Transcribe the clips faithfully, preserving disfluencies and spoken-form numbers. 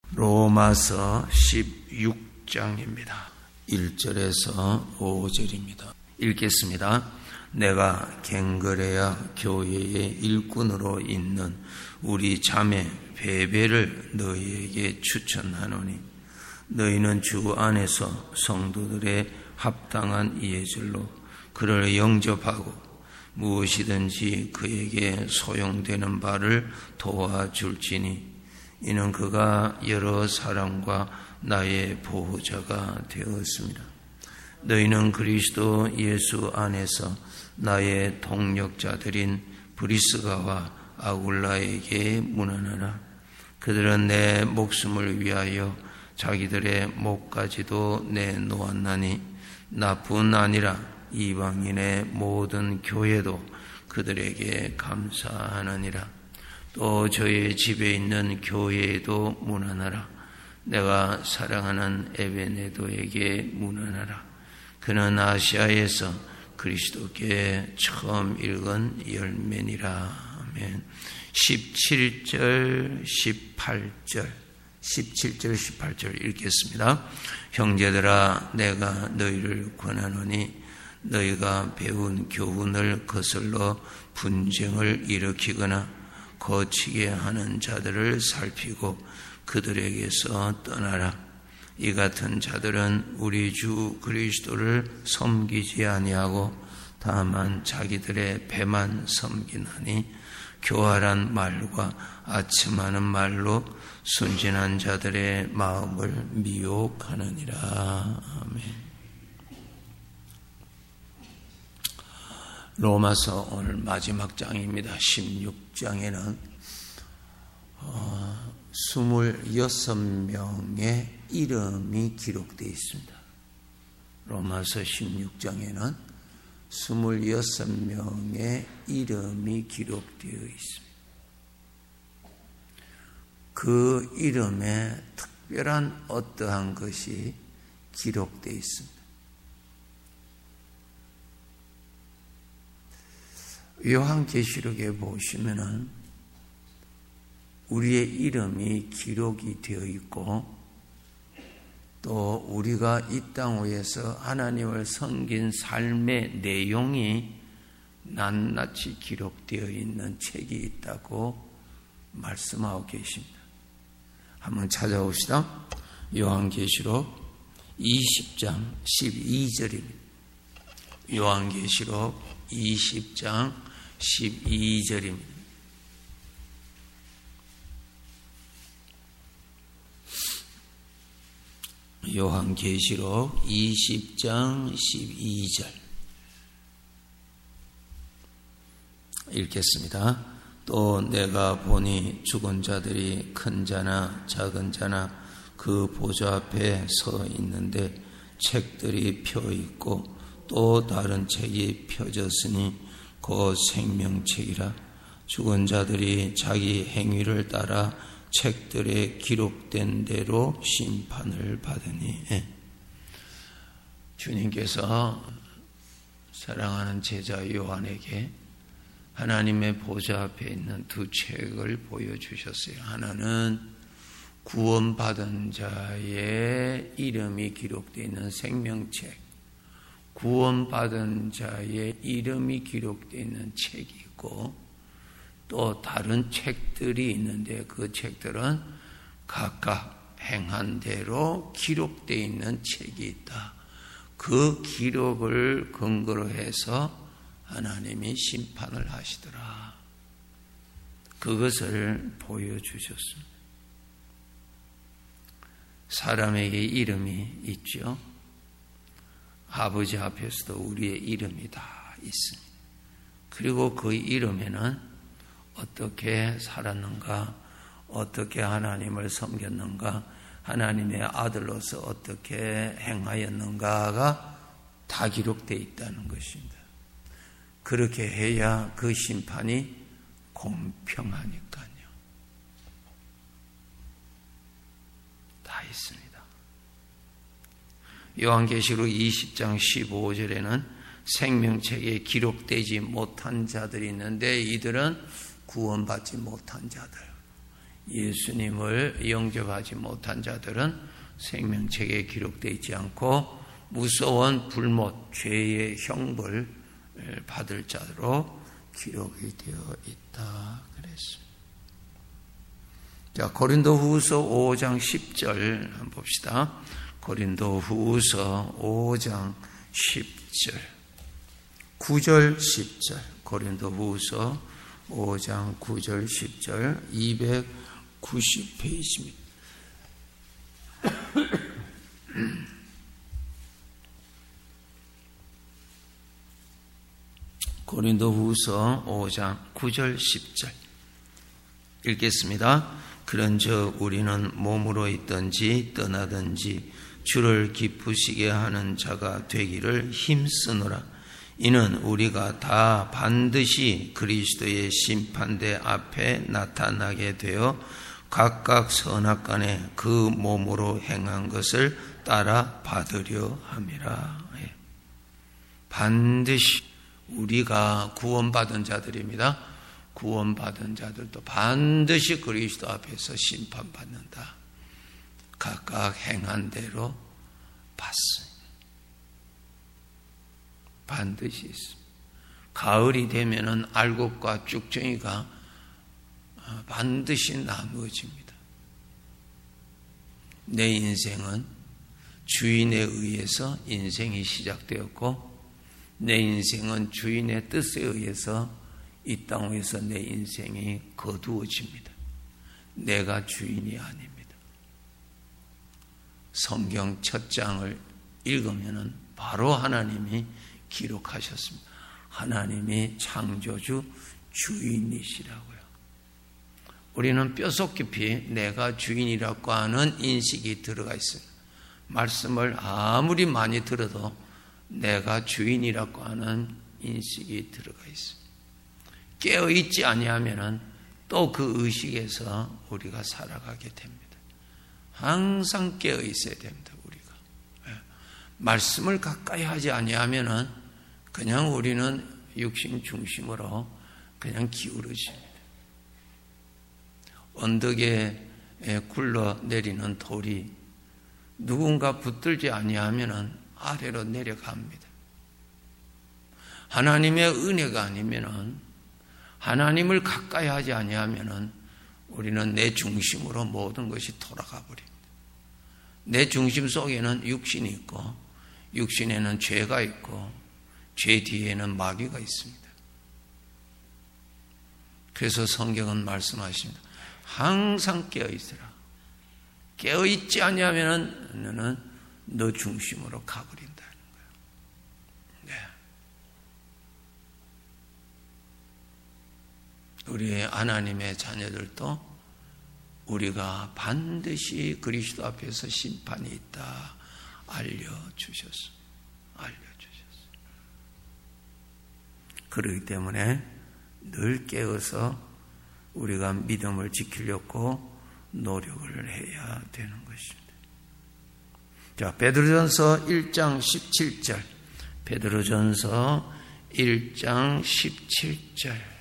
로마서 십육 장입니다. 일 절에서 오 절입니다. 읽겠습니다. 내가 갱그레아 교회의 일꾼으로 있는 우리 자매 베베를 너희에게 추천하노니 너희는 주 안에서 성도들의 합당한 예절로 그를 영접하고 무엇이든지 그에게 소용되는 바를 도와줄지니 이는 그가 여러 사람과 나의 보호자가 되었습니다. 너희는 그리스도 예수 안에서 나의 동력자들인 브리스가와 아굴라에게 문안하라. 그들은 내 목숨을 위하여 자기들의 목까지도 내놓았나니 나뿐 아니라 이방인의 모든 교회도 그들에게 감사하느니라. 또 저의 집에 있는 교회에도 문안하라. 내가 사랑하는 에베네도에게 문안하라. 그는 아시아에서 그리스도께 처음 읽은 열매니라. 아멘. 십칠 절, 십팔 절, 십칠 절, 십팔 절 읽겠습니다. 형제들아, 내가 너희를 권하노니 너희가 배운 교훈을 거슬러 분쟁을 일으키거나 거치게 하는 자들을 살피고 그들에게서 떠나라. 이 같은 자들은 우리 주 그리스도를 섬기지 아니하고 다만 자기들의 배만 섬기나니 교활한 말과 아첨하는 말로 순진한 자들의 마음을 미혹하느니라. 아멘. 로마서 오늘 마지막 장입니다. 십육 장에는 어, 이십육 명의 이름이 기록되어 있습니다. 로마서 십육 장에는 이십육 명의 이름이 기록되어 있습니다. 그 이름에 특별한 어떠한 것이 기록되어 있습니다. 요한계시록에 보시면은 우리의 이름이 기록이 되어 있고 또 우리가 이 땅 위에서 하나님을 섬긴 삶의 내용이 낱낱이 기록되어 있는 책이 있다고 말씀하고 계십니다. 한번 찾아봅시다. 요한계시록 이십 장 십이 절입니다. 요한계시록 이십 장 십이 절입니다. 요한계시록 이십 장 십이 절 읽겠습니다. 또 내가 보니 죽은 자들이 큰 자나 작은 자나 그 보좌 앞에 서 있는데 책들이 펴 있고 또 다른 책이 펴졌으니 그 생명책이라. 죽은 자들이 자기 행위를 따라 책들에 기록된 대로 심판을 받으니. 예. 주님께서 사랑하는 제자 요한에게 하나님의 보좌 앞에 있는 두 책을 보여주셨어요. 하나는 구원받은 자의 이름이 기록되어 있는 생명책, 구원받은 자의 이름이 기록되어 있는 책이 있고 또 다른 책들이 있는데 그 책들은 각각 행한 대로 기록되어 있는 책이 있다. 그 기록을 근거로 해서 하나님이 심판을 하시더라. 그것을 보여주셨습니다. 사람에게 이름이 있죠. 아버지 앞에서도 우리의 이름이 다 있습니다. 그리고 그 이름에는 어떻게 살았는가, 어떻게 하나님을 섬겼는가, 하나님의 아들로서 어떻게 행하였는가가 다 기록되어 있다는 것입니다. 그렇게 해야 그 심판이 공평하니까요. 다 있습니다. 요한계시록 이십 장 십오 절에는 생명책에 기록되지 못한 자들이 있는데 이들은 구원받지 못한 자들, 예수님을 영접하지 못한 자들은 생명책에 기록되어 있지 않고 무서운 불못, 죄의 형벌을 받을 자로 기록이 되어 있다 그랬습니다. 자, 고린도후서 오 장 십 절 한번 봅시다. 고린도후서 오 장 십 절, 구 절, 십 절. 고린도후서 오 장 구 절, 십 절, 이백구십 페이지입니다. 고린도후서 오 장 구 절, 십 절 읽겠습니다. 그런즉 우리는 몸으로 있든지 떠나든지 주를 기쁘시게 하는 자가 되기를 힘쓰노라. 이는 우리가 다 반드시 그리스도의 심판대 앞에 나타나게 되어 각각 선악간에 그 몸으로 행한 것을 따라 받으려 함이라. 반드시 우리가 구원받은 자들입니다. 구원받은 자들도 반드시 그리스도 앞에서 심판받는다. 각각 행한 대로 받습니다. 반드시 있습니다. 가을이 되면은 알곡과 쭉정이가 반드시 나누어집니다. 내 인생은 주인에 의해서 인생이 시작되었고 내 인생은 주인의 뜻에 의해서 이 땅에서 내 인생이 거두어집니다. 내가 주인이 아닙니다. 성경 첫 장을 읽으면 바로 하나님이 기록하셨습니다. 하나님이 창조주 주인이시라고요. 우리는 뼛속 깊이 내가 주인이라고 하는 인식이 들어가 있어요. 말씀을 아무리 많이 들어도 내가 주인이라고 하는 인식이 들어가 있어요. 깨어있지 아니하면 또 그 의식에서 우리가 살아가게 됩니다. 항상 깨어있어야 됩니다. 우리가 말씀을 가까이 하지 아니하면 그냥 우리는 육신 중심으로 그냥 기울어집니다. 언덕에 굴러내리는 돌이 누군가 붙들지 아니하면 아래로 내려갑니다. 하나님의 은혜가 아니면 하나님을 가까이 하지 아니하면 우리는 내 중심으로 모든 것이 돌아가 버립니다. 내 중심 속에는 육신이 있고 육신에는 죄가 있고 죄 뒤에는 마귀가 있습니다. 그래서 성경은 말씀하십니다. 항상 깨어있으라. 깨어있지 아니하면 너는 너 중심으로 가버린다는 거예요. 네. 우리 하나님의 자녀들도 우리가 반드시 그리스도 앞에서 심판이 있다 알려주셨습니다. 알려주셨습니다. 그렇기 때문에 늘 깨어서 우리가 믿음을 지키려고 노력을 해야 되는 것입니다. 자, 베드로전서 일 장 십칠 절. 베드로전서 일 장 십칠 절.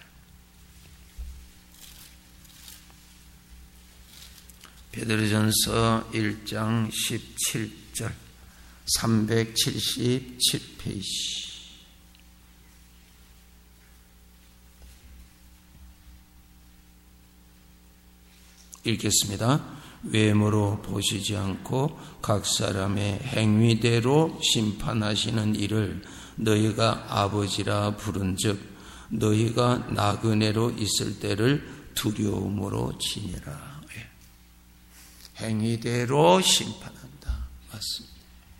베드로전서 일 장 십칠 절. 삼백칠십칠 페이지. 읽겠습니다. 외모로 보시지 않고 각 사람의 행위대로 심판하시는 이를 너희가 아버지라 부른즉 너희가 나그네로 있을 때를 두려움으로 지니라. 행위대로 심판한다. 맞습니다.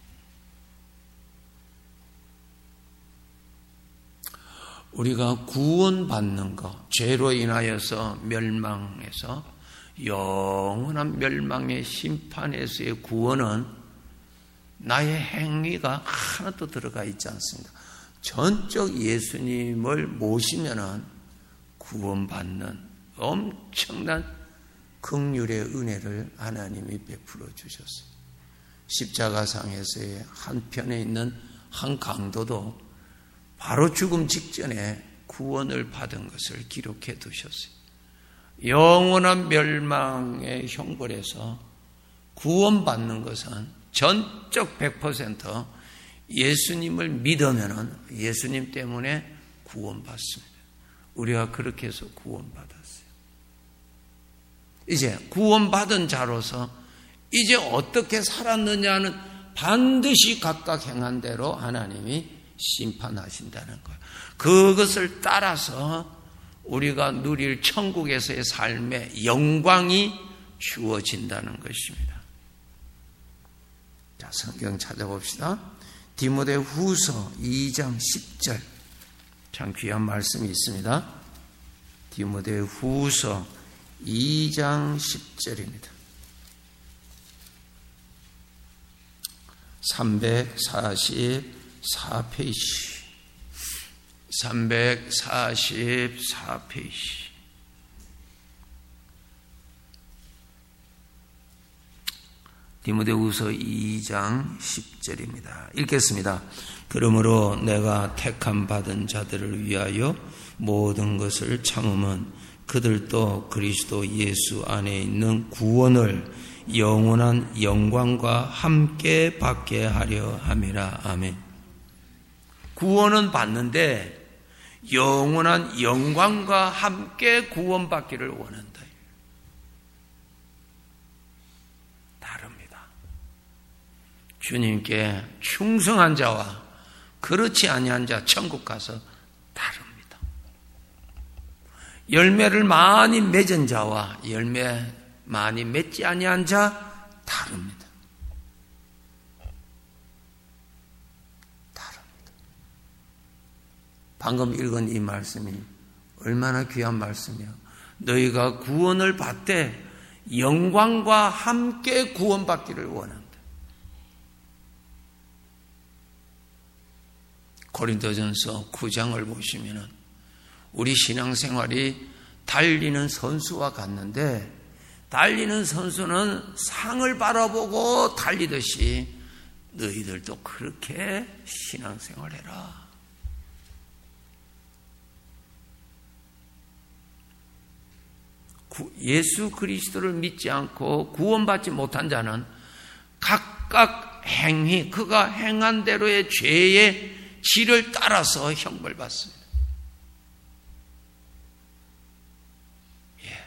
우리가 구원받는 것, 죄로 인하여서 멸망해서 영원한 멸망의 심판에서의 구원은 나의 행위가 하나도 들어가 있지 않습니다. 전적 예수님을 모시면은 구원받는 엄청난 긍휼의 은혜를 하나님이 베풀어 주셨어요. 십자가상에서의 한편에 있는 한 강도도 바로 죽음 직전에 구원을 받은 것을 기록해 두셨어요. 영원한 멸망의 형벌에서 구원받는 것은 전적 백 퍼센트 예수님을 믿으면 예수님 때문에 구원받습니다. 우리가 그렇게 해서 구원받았어요. 이제 구원받은 자로서 이제 어떻게 살았느냐는 반드시 각각 행한 대로 하나님이 심판하신다는 거예요. 그것을 따라서 우리가 누릴 천국에서의 삶의 영광이 주어진다는 것입니다. 자, 성경 찾아봅시다. 디모데후서 이 장 십 절. 참 귀한 말씀이 있습니다. 디모데후서 이 장 십 절입니다. 삼백사십사 페이지. 삼백사십사 페이지. 디모데후서 이 장 십 절입니다. 읽겠습니다. 그러므로 내가 택함 받은 자들을 위하여 모든 것을 참으면 그들도 그리스도 예수 안에 있는 구원을 영원한 영광과 함께 받게 하려 함이라. 아멘. 구원은 받는데 영원한 영광과 함께 구원받기를 원한다. 다릅니다. 주님께 충성한 자와 그렇지 아니한 자 천국 가서 다릅니다. 열매를 많이 맺은 자와 열매 많이 맺지 아니한 자 다릅니다. 다릅니다. 방금 읽은 이 말씀이 얼마나 귀한 말씀이요. 너희가 구원을 받되 영광과 함께 구원받기를 원한다. 고린도전서 구 장을 보시면은 우리 신앙생활이 달리는 선수와 같는데 달리는 선수는 상을 바라보고 달리듯이 너희들도 그렇게 신앙생활해라. 예수 그리스도를 믿지 않고 구원받지 못한 자는 각각 행위, 그가 행한 대로의 죄의 질을 따라서 형벌받습니다. 예.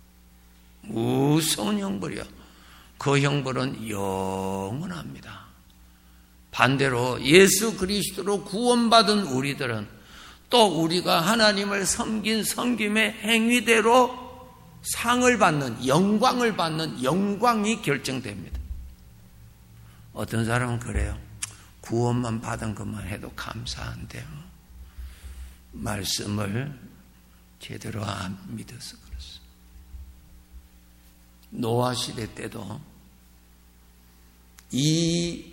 무서운 형벌이요. 그 형벌은 영원합니다. 반대로 예수 그리스도로 구원받은 우리들은 또 우리가 하나님을 섬긴 섬김의 행위대로 상을 받는, 영광을 받는 영광이 결정됩니다. 어떤 사람은 그래요. 구원만 받은 것만 해도 감사한데요. 말씀을 제대로 안 믿어서 그렇습니다. 노아 시대 때도 이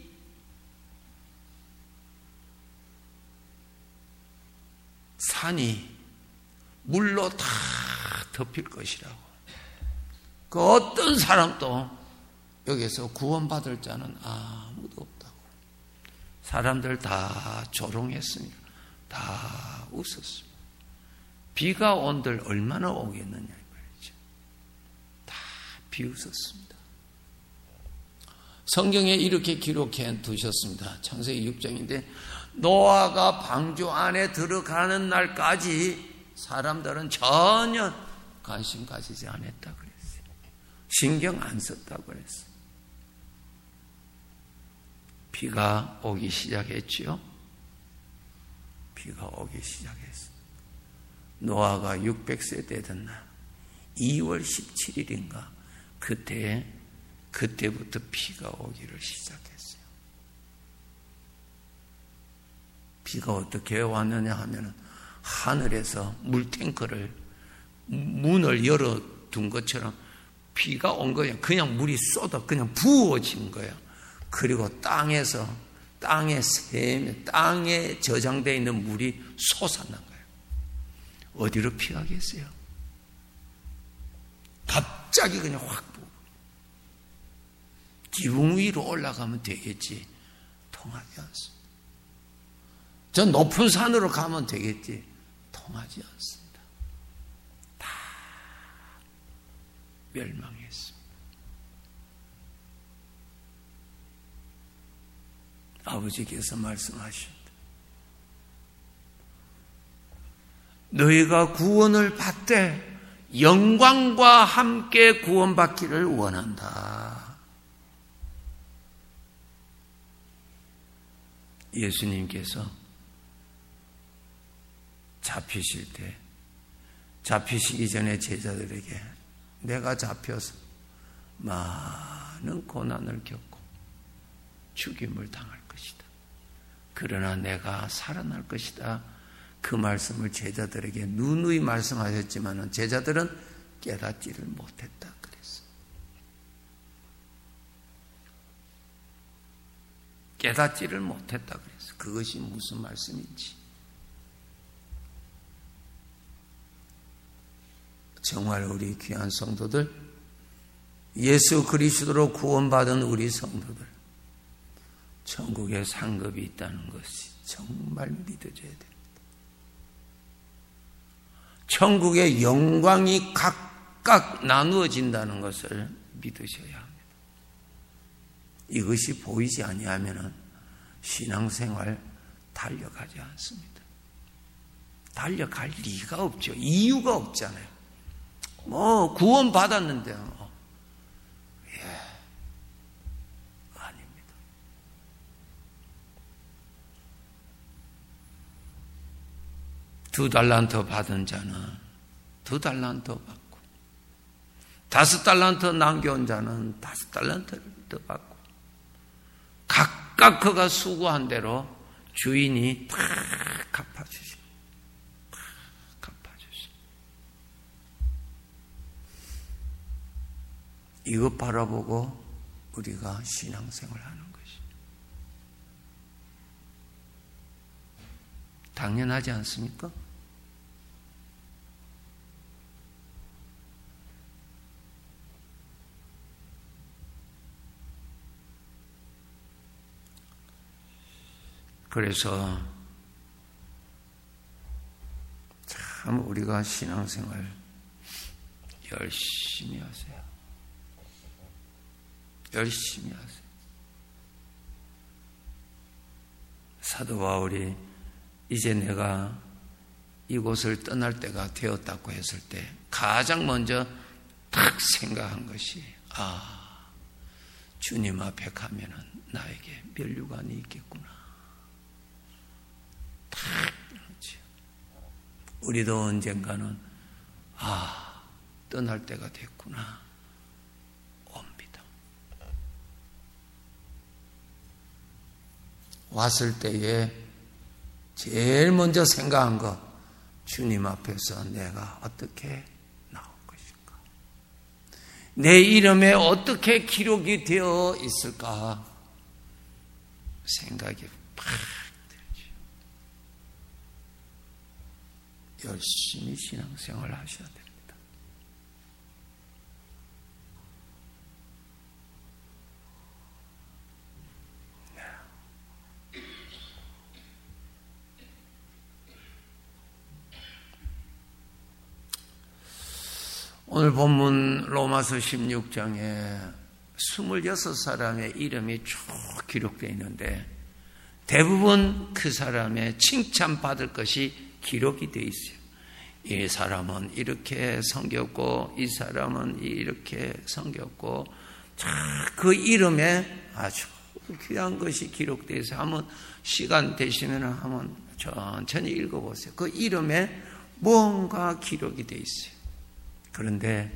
산이 물로 다 덮일 것이라고. 그 어떤 사람도 여기서 구원받을 자는 아무도 없다고. 사람들 다 조롱했으니까 다 웃었습니다. 비가 온들 얼마나 오겠느냐 말이죠. 다 비웃었습니다. 성경에 이렇게 기록해 두셨습니다. 창세기 육 장인데 노아가 방주 안에 들어가는 날까지 사람들은 전혀 관심 가지지 않았다 그랬어요. 신경 안 썼다고 그랬어요. 비가 오기 시작했지요. 비가 오기 시작했어요. 노아가 육백 세 되던 날 이월 십칠일인가 그때 그때부터 비가 오기를 시작했어요. 비가 어떻게 왔느냐 하면은 하늘에서 물탱크를 문을 열어둔 것처럼 비가 온 거예요. 그냥 물이 쏟아 그냥 부어진 거예요. 그리고 땅에서 땅에 샘에 땅에 저장되어 있는 물이 솟아난 거예요. 어디로 피하겠어요? 갑자기 그냥 확 부어. 기둥 위로 올라가면 되겠지. 통하지 않습니다. 저 높은 산으로 가면 되겠지. 통하지 않습니다. 다 멸망했습니다. 아버지께서 말씀하신다. 너희가 구원을 받되 영광과 함께 구원받기를 원한다. 예수님께서 잡히실 때, 잡히시기 전에 제자들에게 내가 잡혀서 많은 고난을 겪고 죽임을 당할 것이다. 그러나 내가 살아날 것이다. 그 말씀을 제자들에게 누누이 말씀하셨지만 제자들은 깨닫지를 못했다 그랬어요. 깨닫지를 못했다 그랬어요. 그것이 무슨 말씀인지. 정말 우리 귀한 성도들, 예수 그리스도로 구원받은 우리 성도들, 천국에 상급이 있다는 것이 정말 믿어져야 됩니다. 천국의 영광이 각각 나누어진다는 것을 믿으셔야 합니다. 이것이 보이지 아니하면 신앙생활 달려가지 않습니다. 달려갈 리가 없죠. 이유가 없잖아요. 뭐 구원 받았는데요. 예, 아닙니다. 두 달란트 받은 자는 두 달란트 받고, 다섯 달란트 남겨온 자는 다섯 달란트를 더 받고, 각각 그가 수고한 대로 주인이 다 갚아주십니다. 다 갚아주십니다. 이것 바라보고 우리가 신앙생활하는 것이 당연하지 않습니까? 그래서 참 우리가 신앙생활 열심히 하세요. 열심히 하세요. 사도 바울이 이제 내가 이곳을 떠날 때가 되었다고 했을 때 가장 먼저 딱 생각한 것이, 아, 주님 앞에 가면은 나에게 면류관이 있겠구나. 딱 그렇지. 우리도 언젠가는 아, 떠날 때가 됐구나 옵니다. 왔을 때에 제일 먼저 생각한 거, 주님 앞에서 내가 어떻게 나올 것인가, 내 이름에 어떻게 기록이 되어 있을까 생각이 팍 열심히 신앙생활을 하셔야 됩니다. 오늘 본문 로마서 십육 장에 스물여섯 사람의 이름이 쭉 기록되어 있는데 대부분 그 사람의 칭찬받을 것이 기록이 되어 있어요. 이 사람은 이렇게 섬겼고 이 사람은 이렇게 섬겼고, 그 이름에 아주 귀한 것이 기록되어 있어요. 한번 시간 되시면 한번 천천히 읽어보세요. 그 이름에 뭔가 기록이 되어 있어요. 그런데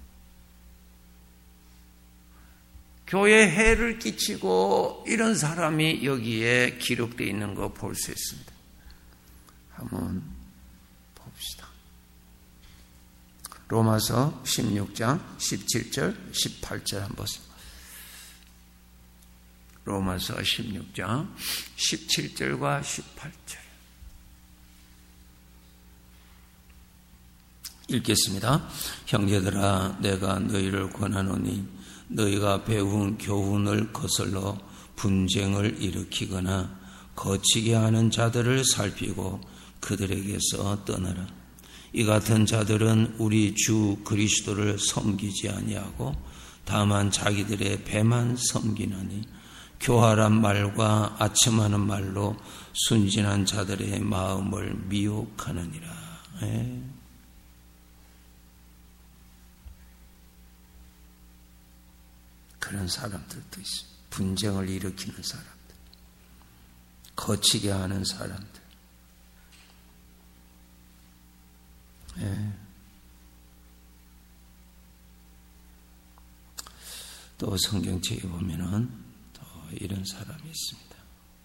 교회에 해를 끼치고 이런 사람이 여기에 기록되어 있는 거 볼 수 있습니다. 한번 봅시다. 로마서 십육 장 십칠 절 십팔 절 한번 보세요. 로마서 십육 장 십칠 절과 십팔 절 읽겠습니다. 형제들아, 내가 너희를 권하노니 너희가 배운 교훈을 거슬러 분쟁을 일으키거나 거치게 하는 자들을 살피고 그들에게서 떠나라. 이 같은 자들은 우리 주 그리스도를 섬기지 아니하고 다만 자기들의 배만 섬기나니 교활한 말과 아첨하는 말로 순진한 자들의 마음을 미혹하느니라. 예. 그런 사람들도 있습니다. 분쟁을 일으키는 사람들, 거치게 하는 사람들. 예. 또 성경책에 보면은 또 이런 사람이 있습니다.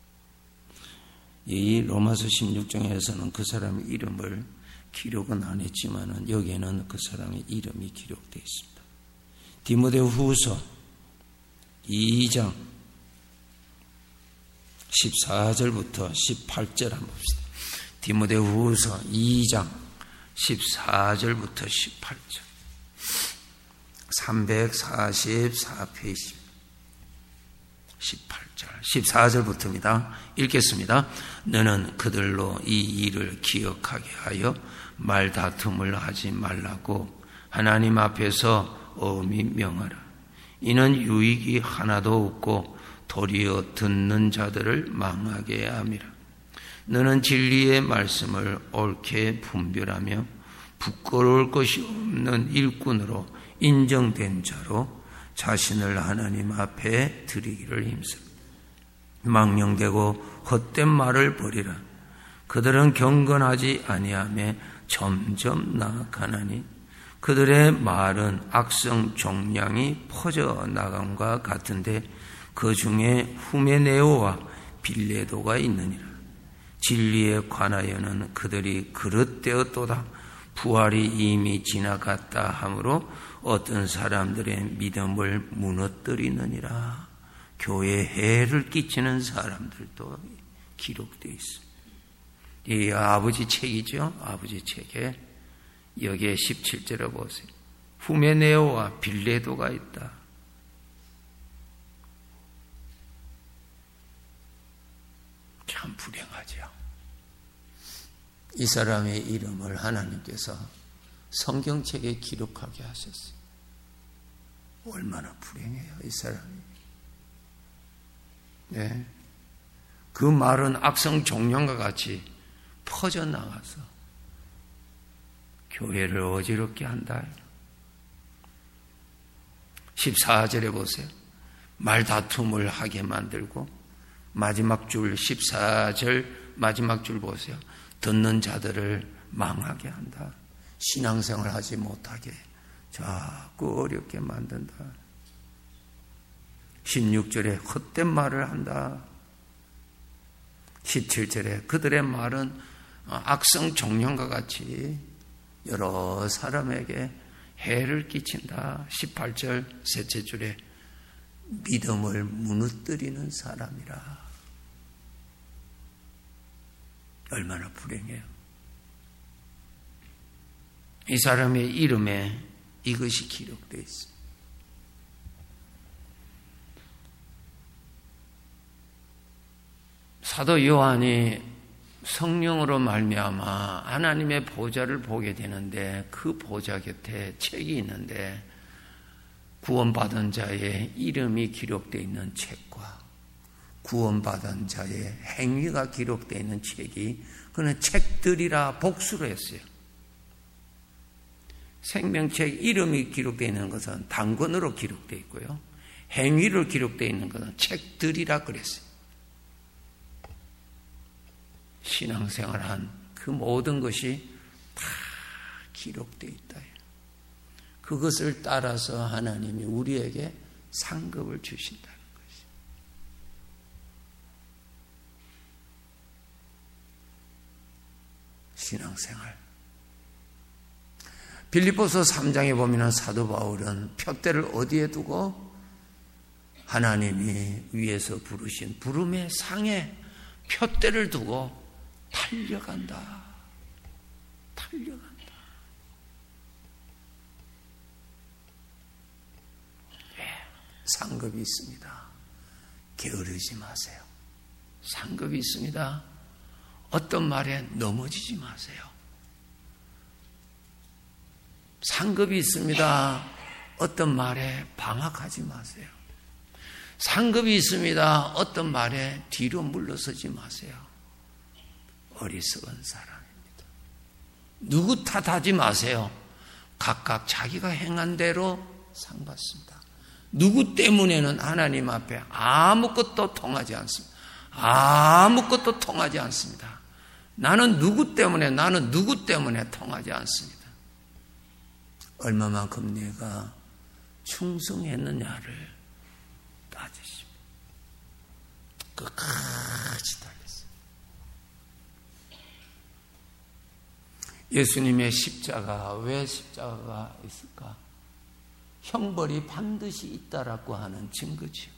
이 로마서 십육 장에서는 그 사람의 이름을 기록은 안 했지만은 여기에는 그 사람의 이름이 기록되어 있습니다. 디모데후서 이 장 십사 절부터 십팔 절 한번 봅시다. 디모데후서 이 장 십사 절부터 십팔 절. 삼백사십사 페이지 십팔 절, 십사 절부터입니다. 읽겠습니다. 너는 그들로 이 일을 기억하게 하여 말다툼을 하지 말라고 하나님 앞에서 엄히 명하라. 이는 유익이 하나도 없고 도리어 듣는 자들을 망하게 함이라. 너는 진리의 말씀을 옳게 분별하며 부끄러울 것이 없는 일꾼으로 인정된 자로 자신을 하나님 앞에 드리기를 힘써. 망령되고 헛된 말을 버리라. 그들은 경건하지 아니하며 점점 나아가나니 그들의 말은 악성 종량이 퍼져나감과 같은데 그 중에 후메네오와 빌레도가 있느니라. 진리에 관하여는 그들이 그릇되었도다. 부활이 이미 지나갔다 하므로 어떤 사람들의 믿음을 무너뜨리느니라. 교회에 해를 끼치는 사람들도 기록되어 있습니다. 이 아버지 책이죠. 아버지 책에 여기에 십칠 절에 보세요. 후메네오와 빌레도가 있다. 참 불행하죠. 이 사람의 이름을 하나님께서 성경책에 기록하게 하셨어요. 얼마나 불행해요, 이 사람이. 네. 그 말은 악성 종량과 같이 퍼져나가서 교회를 어지럽게 한다. 십사 절에 보세요. 말다툼을 하게 만들고 마지막 줄 십사 절 마지막 줄 보세요. 듣는 자들을 망하게 한다. 신앙생활 하지 못하게 자꾸 어렵게 만든다. 십육 절에 헛된 말을 한다. 십칠 절에 그들의 말은 악성 종량과 같이 여러 사람에게 해를 끼친다. 십팔 절 셋째 줄에 믿음을 무너뜨리는 사람이라. 얼마나 불행해요. 이 사람의 이름에 이것이 기록되어 있습니다. 사도 요한이 성령으로 말미암아 하나님의 보좌를 보게 되는데 그 보좌 곁에 책이 있는데 구원받은 자의 이름이 기록되어 있는 책과 구원받은 자의 행위가 기록되어 있는 책이 그는 책들이라 복수로 했어요. 생명책 이름이 기록되어 있는 것은 단권으로 기록되어 있고요. 행위로 기록되어 있는 것은 책들이라 그랬어요. 신앙생활한 그 모든 것이 다 기록되어 있다. 그것을 따라서 하나님이 우리에게 상급을 주신다는 것이. 신앙생활. 빌립보서 삼 장에 보면 사도 바울은 푯대를 어디에 두고 하나님이 위에서 부르신 부름의 상에 푯대를 두고 달려간다. 달려간다. 예, 상급이 있습니다. 게으르지 마세요. 상급이 있습니다. 어떤 말에 넘어지지 마세요. 상급이 있습니다. 어떤 말에 방학하지 마세요. 상급이 있습니다. 어떤 말에 뒤로 물러서지 마세요. 어리석은 사람입니다. 누구 탓하지 마세요. 각각 자기가 행한 대로 상 받습니다. 누구 때문에는 하나님 앞에 아무것도 통하지 않습니다. 아무것도 통하지 않습니다. 나는 누구 때문에, 나는 누구 때문에 통하지 않습니다. 얼마만큼 내가 충성했느냐를 따지십니다. 끝까지 달렸어요. 예수님의 십자가, 왜 십자가가 있을까? 형벌이 반드시 있다라고 하는 증거지요.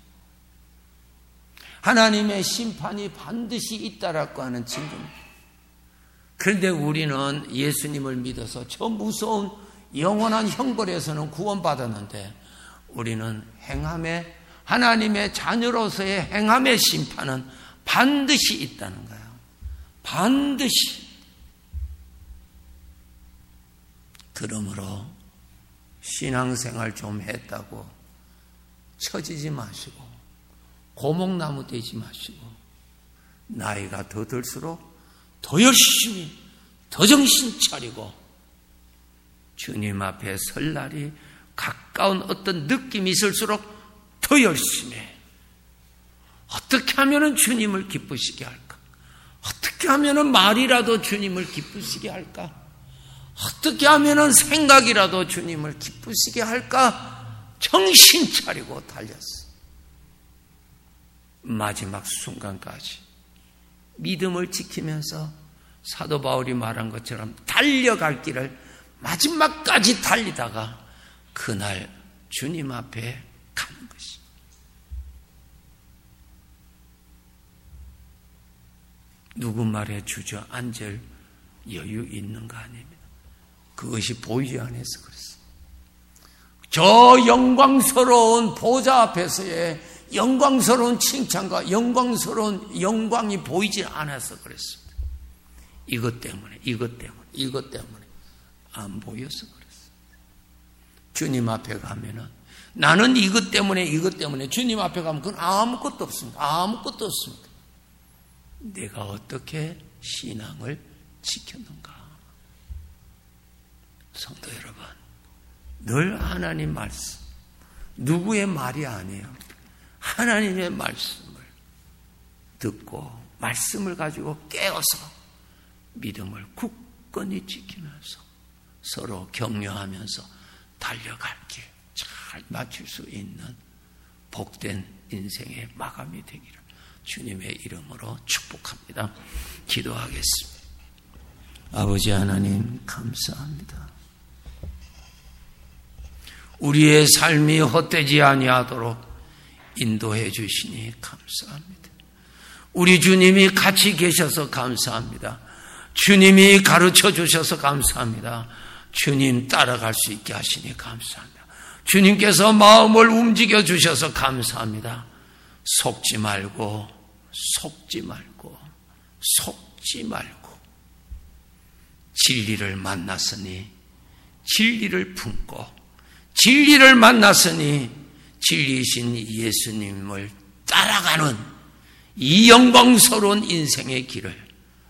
하나님의 심판이 반드시 있다라고 하는 증거입니다. 그런데 우리는 예수님을 믿어서 저 무서운 영원한 형벌에서는 구원받았는데 우리는 행함의, 하나님의 자녀로서의 행함의 심판은 반드시 있다는 거예요. 반드시. 그러므로 신앙생활 좀 했다고 처지지 마시고 고목나무 되지 마시고 나이가 더 들수록 더 열심히, 더 정신 차리고 주님 앞에 설 날이 가까운 어떤 느낌이 있을수록 더 열심히 해. 어떻게 하면 주님을 기쁘시게 할까? 어떻게 하면 말이라도 주님을 기쁘시게 할까? 어떻게 하면 생각이라도 주님을 기쁘시게 할까? 정신 차리고 달렸어. 마지막 순간까지 믿음을 지키면서 사도 바울이 말한 것처럼 달려갈 길을 마지막까지 달리다가 그날 주님 앞에 가는 것이. 누구 말에 주저앉을 여유 있는가 아닙니다. 그것이 보이지 않아서 그랬어요. 저 영광스러운 보좌 앞에서의 영광스러운 칭찬과 영광스러운 영광이 보이지 않아서 그랬습니다. 이것 때문에, 이것 때문에, 이것 때문에 안 보여서 그랬습니다. 주님 앞에 가면은 나는 이것 때문에, 이것 때문에 주님 앞에 가면 그건 아무것도 없습니다. 아무것도 없습니다. 내가 어떻게 신앙을 지켰는가. 성도 여러분, 늘 하나님 말씀, 누구의 말이 아니에요. 하나님의 말씀을 듣고 말씀을 가지고 깨어서 믿음을 굳건히 지키면서 서로 격려하면서 달려갈 길 잘 맞출 수 있는 복된 인생의 마감이 되기를 주님의 이름으로 축복합니다. 기도하겠습니다. 아버지 하나님 감사합니다. 우리의 삶이 헛되지 아니하도록 인도해 주시니 감사합니다. 우리 주님이 같이 계셔서 감사합니다. 주님이 가르쳐 주셔서 감사합니다. 주님 따라갈 수 있게 하시니 감사합니다. 주님께서 마음을 움직여 주셔서 감사합니다. 속지 말고 속지 말고 속지 말고 진리를 만났으니 진리를 품고 진리를 만났으니 진리이신 예수님을 따라가는 이 영광스러운 인생의 길을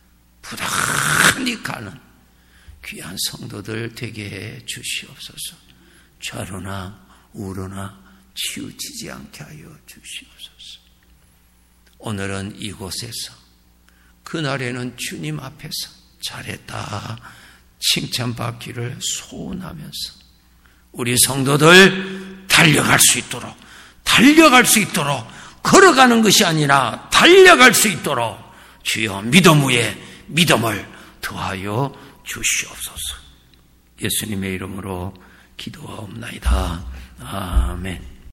부단히 가는 귀한 성도들 되게 해 주시옵소서. 좌로나 우로나 치우치지 않게 하여 주시옵소서. 오늘은 이곳에서 그날에는 주님 앞에서 잘했다 칭찬받기를 소원하면서 우리 성도들 달려갈 수 있도록 달려갈 수 있도록 걸어가는 것이 아니라 달려갈 수 있도록 주여 믿음 위에 믿음을 더하여 주시옵소서. 예수님의 이름으로 기도하옵나이다. 아멘.